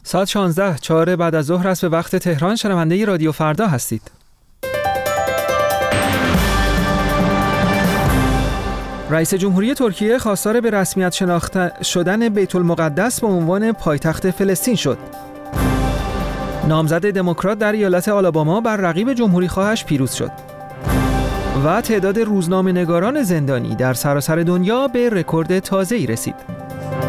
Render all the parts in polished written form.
ساعت 16:04 بعد از ظهر است به وقت تهران. شنونده رادیو فردا هستید. رئیس جمهوری ترکیه خواستار به رسمیت شناخته شدن بیت المقدس به عنوان پایتخت فلسطین شد. نامزد دموکرات در ایالت آلاباما بر رقیب جمهوری خواهش پیروز شد. و تعداد روزنامه‌نگاران زندانی در سراسر دنیا به رکورد تازه‌ای رسید.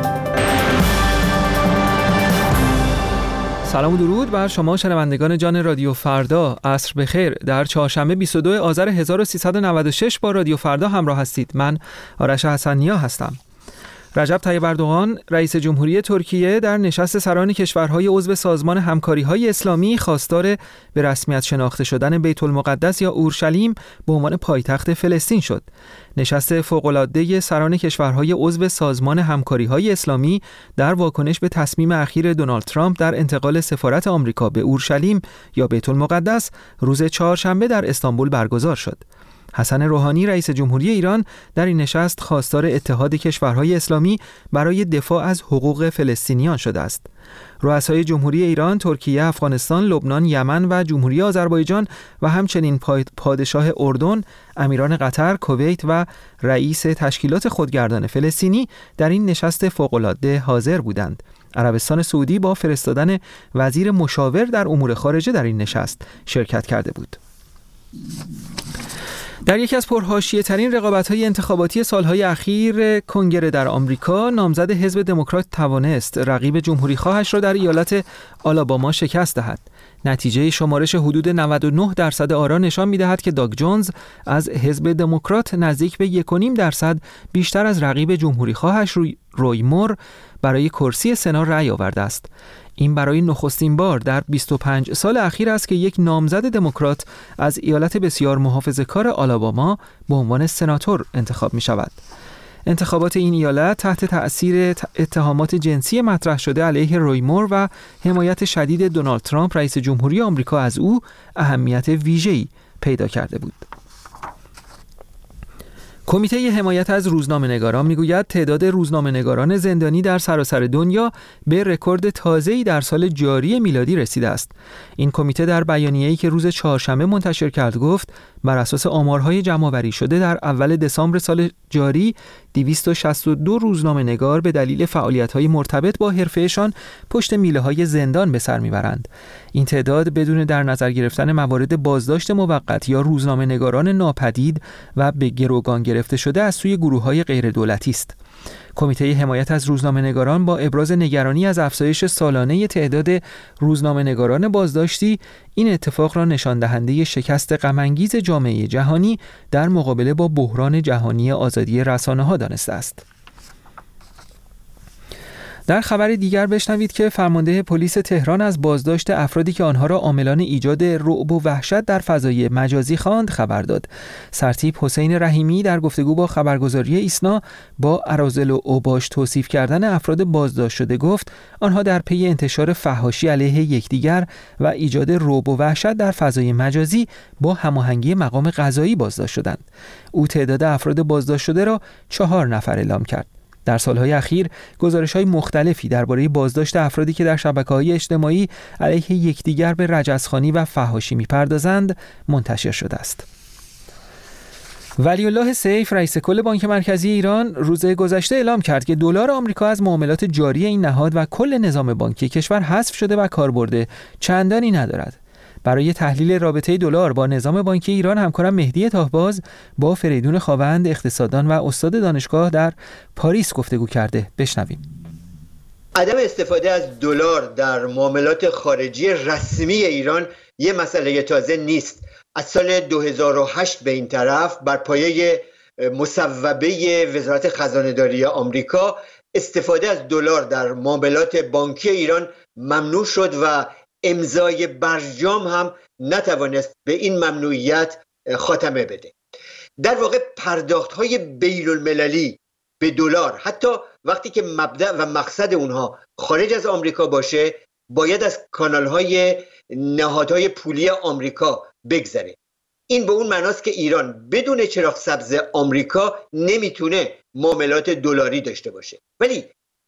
سلام و درود بر شما شنوندگان جان رادیو فردا. عصر بخیر. در چهارشنبه 22 آذر 1396 با رادیو فردا همراه هستید. من آرش حسن‌نیا هستم. رجب طیب اردوغان رئیس جمهوری ترکیه در نشست سران کشورهای عضو سازمان همکاری‌های اسلامی خواستار به رسمیت شناخته شدن بیت المقدس یا اورشلیم به عنوان پایتخت فلسطین شد. نشست فوق‌العاده سران کشورهای عضو سازمان همکاری‌های اسلامی در واکنش به تصمیم اخیر دونالد ترامپ در انتقال سفارت آمریکا به اورشلیم یا بیت المقدس روز چهارشنبه در استانبول برگزار شد. حسن روحانی رئیس جمهوری ایران در این نشست خواستار اتحاد کشورهای اسلامی برای دفاع از حقوق فلسطینیان شده است. رؤسای جمهوری ایران، ترکیه، افغانستان، لبنان، یمن و جمهوری آذربایجان و همچنین پادشاه اردن، امیران قطر، کویت و رئیس تشکیلات خودگردان فلسطینی در این نشست فوق‌العاده حاضر بودند. عربستان سعودی با فرستادن وزیر مشاور در امور خارجه در این نشست شرکت کرده بود. در یکی از پرحاشیه‌ترین رقابت‌های انتخاباتی سالهای اخیر کنگره در آمریکا، نامزد حزب دموکرات توانست رقیب جمهوری‌خواهش را در ایالت آلاباما شکست دهد. نتیجه شمارش حدود 99% آرا نشان می‌دهد که داگ جونز از حزب دموکرات نزدیک به 1.5% بیشتر از رقیب جمهوری‌خواهش روی مور برای کرسی سنا رأی آورده است. این برای نخستین بار در 25 سال اخیر است که یک نامزد دموکرات از ایالت بسیار محافظه‌کار آلاباما به عنوان سناتور انتخاب می شود. انتخابات این ایالت تحت تأثیر اتهامات جنسی مطرح شده علیه روی مور و حمایت شدید دونالد ترامپ رئیس جمهوری آمریکا از او اهمیت ویژه‌ای پیدا کرده بود. کمیته حمایت از روزنامه‌نگاران میگوید تعداد روزنامه‌نگاران زندانی در سراسر دنیا به رکورد تازه‌ای در سال جاری میلادی رسیده است. این کمیته در بیانیه‌ای که روز چهارشنبه منتشر کرد گفت بر اساس آمارهای جمع‌آوری شده در اول دسامبر سال جاری 262 روزنامه‌نگار به دلیل فعالیت‌های مرتبط با حرفه‌شان پشت میله‌های زندان به سر میبرند. این تعداد بدون در نظر گرفتن موارد بازداشت موقت یا روزنامه‌نگاران ناپدید و به گروگان گرفته شده از سوی گروه‌های غیر دولتی است. کمیته حمایت از روزنامه‌نگاران با ابراز نگرانی از افزایش سالانه تعداد روزنامه‌نگاران بازداشتی این اتفاق را نشان دهنده شکست غم‌انگیز جامعه جهانی در مقابله با بحران جهانی آزادی رسانه‌ها دانسته است. در خبر دیگر بشنوید که فرمانده پلیس تهران از بازداشت افرادی که آنها را عاملان ایجاد رعب و وحشت در فضای مجازی خواند خبر داد. سرتیپ حسین رحیمی در گفتگو با خبرگزاری ایسنا با اراذل و اوباش توصیف کردن افراد بازداشت شده گفت آنها در پی انتشار فحاشی علیه یکدیگر و ایجاد رعب و وحشت در فضای مجازی با هماهنگی مقام قضایی بازداشت شدند. او تعداد افراد بازداشت شده را 4 نفر اعلام کرد. در سالهای اخیر گزارش‌های مختلفی درباره بازداشت افرادی که در شبکه‌های اجتماعی علیه یکدیگر به رجزخوانی و فحاشی می‌پردازند منتشر شده است. ولی الله سیف رئیس کل بانک مرکزی ایران روز گذشته اعلام کرد که دلار آمریکا از معاملات جاری این نهاد و کل نظام بانکی کشور حذف شده و کاربرد چندانی ندارد. برای تحلیل رابطه دلار با نظام بانکی ایران همکارم مهدی تاهباز با فریدون خاوند اقتصاددان و استاد دانشگاه در پاریس گفتگو کرده. بشنویم. عدم استفاده از دلار در معاملات خارجی رسمی ایران یه مسئله تازه نیست. از سال 2008 به این طرف بر پایه مصوبه وزارت خزانه‌داری آمریکا استفاده از دلار در معاملات بانکی ایران ممنوع شد و امضای برجام هم نتوانست به این ممنوعیت خاتمه بده. در واقع پرداخت‌های بین‌المللی به دلار حتی وقتی که مبدأ و مقصد اونها خارج از آمریکا باشه باید از کانال‌های نهادهای پولی آمریکا بگذره. این به اون معناست که ایران بدون چراغ سبز آمریکا نمیتونه معاملات دلاری داشته باشه. ولی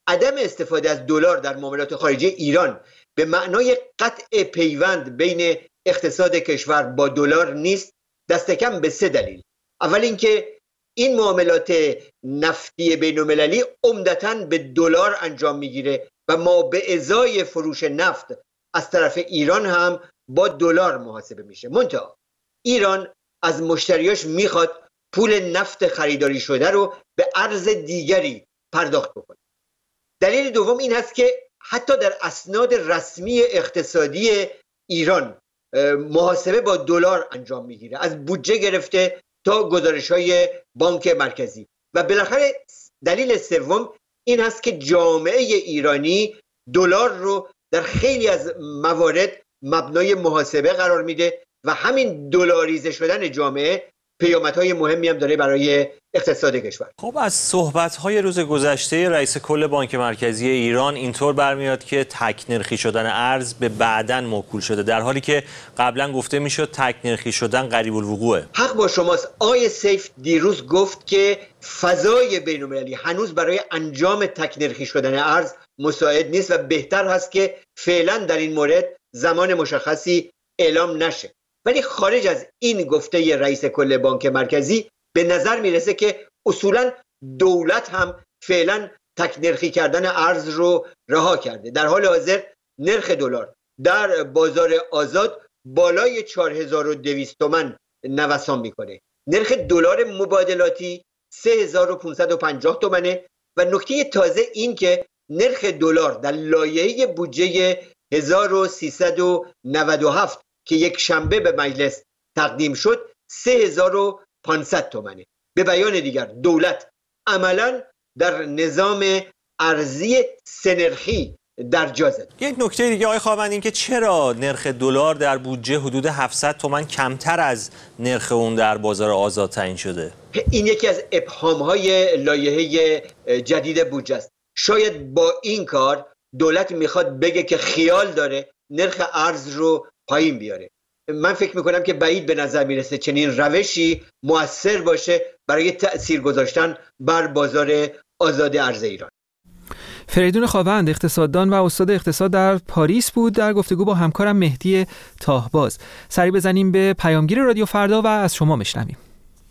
عدم استفاده از دلار در معاملات خارجی ایران به معنای قطع پیوند بین اقتصاد کشور با دلار نیست، دست کم به 3 دلیل. اول اینکه این معاملات نفتی بین‌المللی عمدتاً به دلار انجام میگیره و ما به ازای فروش نفت از طرف ایران هم با دلار محاسبه میشه. منتها ایران از مشتریاش میخواد پول نفت خریداری شده رو به ارز دیگری پرداخت بکنه. دلیل دوم این هست که حتی در اسناد رسمی اقتصادی ایران محاسبه با دلار انجام میگیره، از بودجه گرفته تا گزارش‌های بانک مرکزی. و بالاخره دلیل سوم این هست که جامعه ایرانی دلار رو در خیلی از موارد مبنای محاسبه قرار میده و همین دلاریزه شدن جامعه پیامدهای مهمی هم داره برای اقتصاد کشور. خب از صحبت‌های روز گذشته رئیس کل بانک مرکزی ایران اینطور برمیاد که تک نرخی شدن ارز به بعداً موکول شده، در حالی که قبلا گفته میشد تک نرخی شدن قریب الوقوعه. حق با شماست. آقای سیف دیروز گفت که فضای بین‌المللی هنوز برای انجام تک نرخی شدن ارز مساعد نیست و بهتر هست که فعلا در این مورد زمان مشخصی اعلام نشه. ولی خارج از این گفته رئیس کل بانک مرکزی به نظر میرسه که اصولا دولت هم فعلا تک نرخی کردن ارز رو رها کرده. در حال حاضر نرخ دلار در بازار آزاد بالای 4200 تومان نوسان میکنه. نرخ دلار مبادلاتی 3550 تومانه و نکته تازه این که نرخ دلار در لایحه بودجه 1397 که یک شنبه به مجلس تقدیم شد 3500 تومانه. به بیان دیگر دولت عملاً در نظام ارزی سه‌نرخی در جا زد. یک نکته دیگه آقای خواهمند این که چرا نرخ دلار در بودجه حدود 700 تومان کمتر از نرخ اون در بازار آزاد تعیین شده؟ این یکی از ابهام‌های لایحه جدید بودجه است. شاید با این کار دولت میخواد بگه که خیال داره نرخ ارز رو پایین بیاره. من فکر میکنم که بعید به نظر میرسه چنین روشی مؤثر باشه برای تأثیر گذاشتن بر بازار آزاد ارز ایران. فریدون خواوند اقتصاددان و استاد اقتصاد در پاریس بود در گفتگو با همکارم مهدی تاهباز. سری بزنیم به پیامگیر رادیو فردا و از شما بشنویم.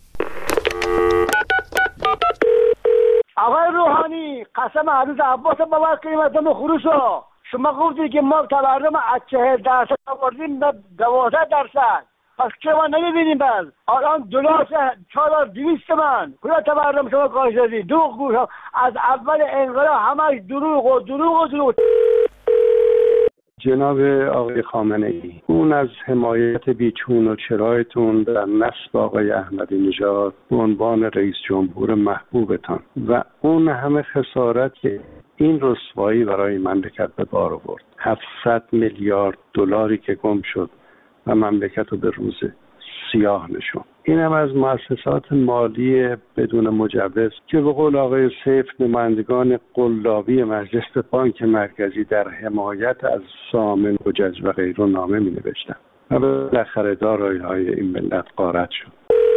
آقای روحانی قسم عروض عباس باور کنیم از دم خروشو شما گفتید که ما تورم از 40% آوردیم به 12%. پس که ما نمیبینیم بعد الان دلار 4200 تومان کجا تورم شما کاهش دادید؟ دروغ گوش از اول انقلاب همش دروغ. جناب آقای خامنه‌ای، اون از حمایت بیچون و چرایتون در نصب آقای احمدی نژاد به عنوان رئیس جمهور محبوبتان و اون همه خسارت که این رسوایی برای مملکت به بار آورد، 700 میلیارد دلاری که گم شد و مملکت رو به روز سیاه نشون. این هم از مؤسسات مالی بدون مجوز که به قول آقای سیف نمایندگان قلابی مجلس بانک مرکزی در حمایت از سامن و جز و غیره نامه می نوشتن و بالاخره دارایی‌های این ملت غارت شد.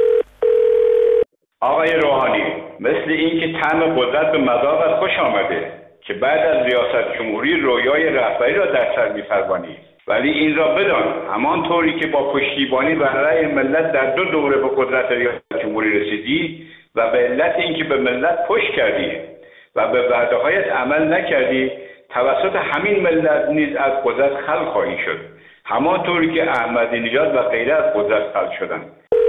آقای روحانی، مثل این که طعم قدرت به مذاقت خوش آمده که بعد از ریاست جمهوری رویای رهبری را در سر می‌فروانی، ولی این را بدان همانطوری که با پشتیبانی و رأی ملت در 2 دوره به قدرت ریاست جمهوری رسیدی و به علت اینکه به ملت پشت کردی و به وعده‌هایت عمل نکردی توسط همین ملت نیز از قدرت خلع خواهی شد، همانطوری که احمدی نژاد و غیره از قدرت خلع شدند.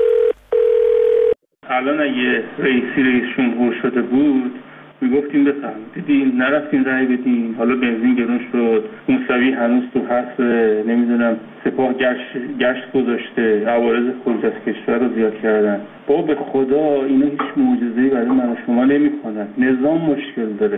الان اگه رئیس جمهور شده بود میگفتیم بفهم دیدین نرفتین رای بدین، حالا بنزین گرون شد، موسوی هنوز تو هست، نمیدونم سپاه گشت گذاشته، عوارض خروج از کشور رو زیاد کردن. بابا به خدا اینا هیچ معجزه‌ای برای من و شما نمیکنن، نظام مشکل داره.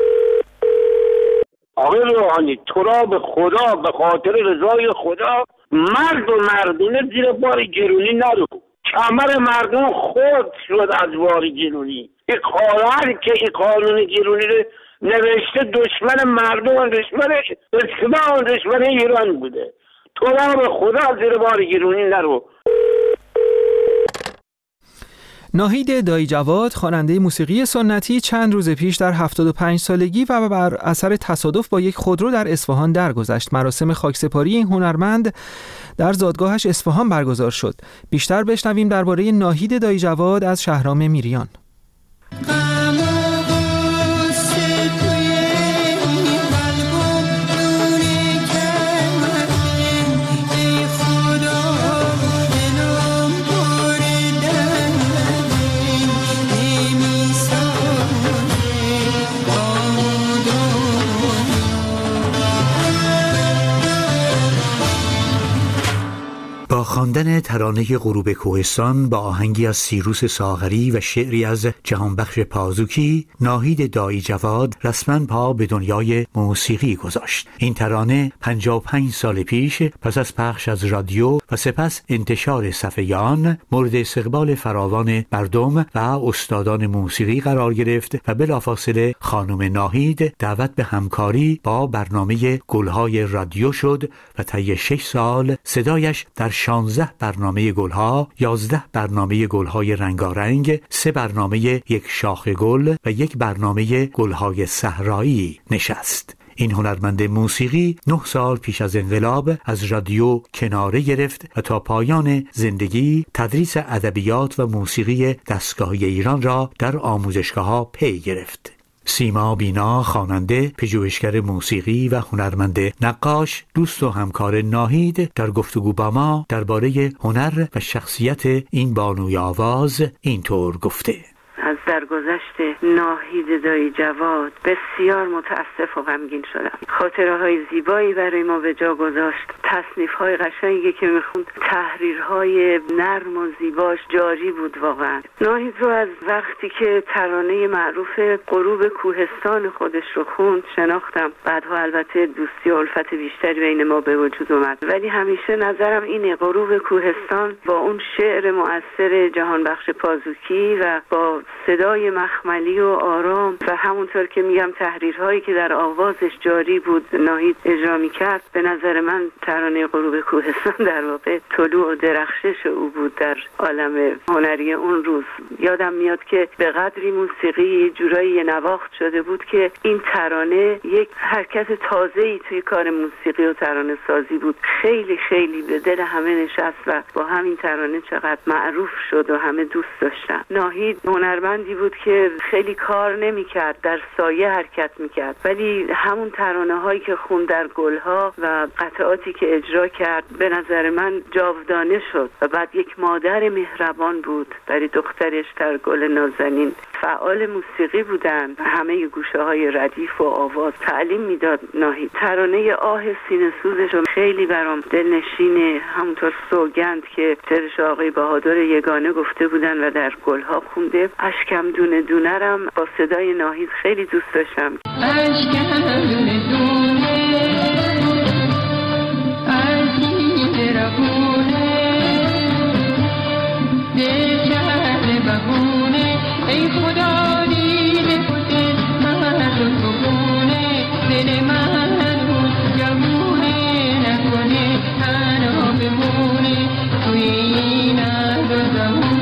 آقای روحانی تو را به خدا به خاطر رضای خدا مرد و مردونه زیر بار گرونی نرو. کمر مردم خود شد از بار گرونی. این قانون که این قانون گرونی رو نوشته دشمن مردم و دشمن ایران بوده. تو را به خدا زیر بار گرونی نرو. ناهید دایی جواد خواننده موسیقی سنتی چند روز پیش در 75 سالگی و بر اثر تصادف با یک خودرو در اصفهان درگذشت. مراسم خاکسپاری این هنرمند در زادگاهش اصفهان برگزار شد. بیشتر بشنویم درباره ناهید دایی جواد از شهرام میریان. خواندن ترانه غروب کوهستان با آهنگی از سیروس ساغری و شعری از جهانبخش پازوکی، ناهید دایی جواد رسما پا به دنیای موسیقی گذاشت. این ترانه 55 سال پیش پس از پخش از رادیو و سپس انتشار صفحه آن مورد استقبال فراوان مردم و استادان موسیقی قرار گرفت و بلافاصله خانم ناهید دعوت به همکاری با برنامه گلهای رادیو شد و طی 6 سال صدایش در 16 برنامه گلها، 11 برنامه گلهای رنگارنگ، 3 برنامه یک شاخ گل و 1 برنامه گلهای صحرایی نشست. این هنرمند موسیقی 9 سال پیش از انقلاب از رادیو کناره گرفت و تا پایان زندگی تدریس ادبیات و موسیقی دستگاهی ایران را در آموزشگاه‌ها پی گرفت. سیما بینا، خواننده، پژوهشگر موسیقی و هنرمند نقاش، دوست و همکار ناهید، در گفتگو با ما درباره هنر و شخصیت این بانوی آواز اینطور گفته: از درگذشت ناهید دایی جواد بسیار متاسف و غمگین شدم. خاطره‌های زیبایی برای ما به جا گذاشت، تصنیف‌های قشنگی که می‌خوند، تحریرهای نرم و زیباش جاری بود. واقعا ناهید رو از وقتی که ترانه معروف غروب کوهستان خودش رو خوند شناختم. بعدها البته دوستی و الفت بیشتری بین ما به وجود اومد، ولی همیشه نظرم اینه غروب کوهستان با اون شعر مؤثر جهانبخش پازوکی و با صدای مخملی و آرام و همونطور که میگم تحریرهایی که در آوازش جاری بود ناهید اجرا میکرد، به نظر من ترانه غروب کوهستان در واقع طلوع و درخشش او بود در عالم هنری اون روز. یادم میاد که به قدری موسیقی جورایی نواخت شده بود که این ترانه یک حرکت تازه‌ای توی کار موسیقی و ترانه سازی بود. خیلی خیلی به دل همه نشست و با همین ترانه چقدر معروف شد و همه دوست داشتن. ناهید هنرمندی بود که خیلی کار نمی‌کرد، در سایه حرکت می‌کرد، ولی همون ترانه هایی که خوند در گلها و قطعاتی که اجرا کرد به نظر من جاودانه شد و بعد یک مادر مهربان بود برای دخترش در گل نازنین. فعال موسیقی بودن، همه گوشه‌های ردیف و آواز تعلیم میداد ناهید. ترانه آه سینه سوزش خیلی برام دلنشینه، همونطور سوگند که شعرش آقای بهادر یگانه گفته بودن و در گلها خونده. اشکم دونه دونه رم با صدای ناهید خیلی دوست داشتم. اشکم دونه دونه اشکی ربونه دشهر بگونه ای خدا دیده بوده من بگونه دل من جمونه نکنه تنها بمونه توی این عدو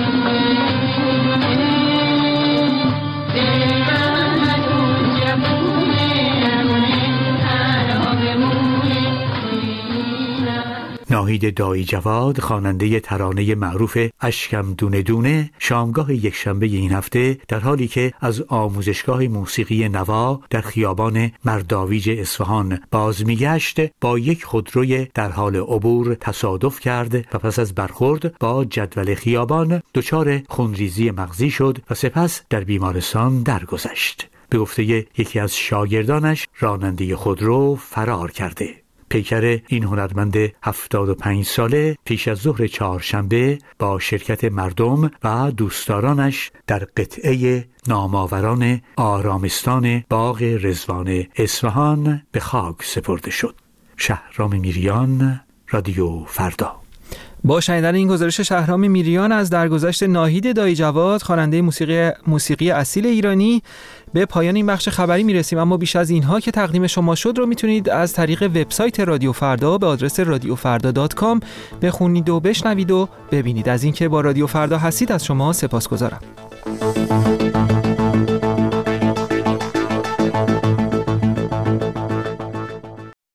ناهید دایی جواد، خواننده ترانه معروف اشکم دونه دونه، شامگاه یکشنبه این هفته در حالی که از آموزشگاه موسیقی نوا در خیابان مرداویج اصفهان باز میگشت با یک خودروی در حال عبور تصادف کرد و پس از برخورد با جدول خیابان دچار خونریزی مغزی شد و سپس در بیمارستان درگذشت. به گفته یکی از شاگردانش راننده خودرو فرار کرده. پیکر این هنرمند 75 ساله پیش از ظهر چهارشنبه با شرکت مردم و دوستدارانش در قطعه نامآوران آرامستان باغ رضوان اصفهان به خاک سپرده شد. شهرام میریان، رادیو فردا. با شنیدن این گزارش شهرام میریان از درگذشت ناهید دایی جواد، خواننده موسیقی اصیل ایرانی، به پایان این بخش خبری میرسیم. اما بیش از اینها که تقدیم شما شد رو میتونید از طریق وبسایت رادیو فردا به آدرس radiofarda.com بخونید و بشنوید و ببینید. از اینکه با رادیو فردا هستید از شما سپاسگزارم.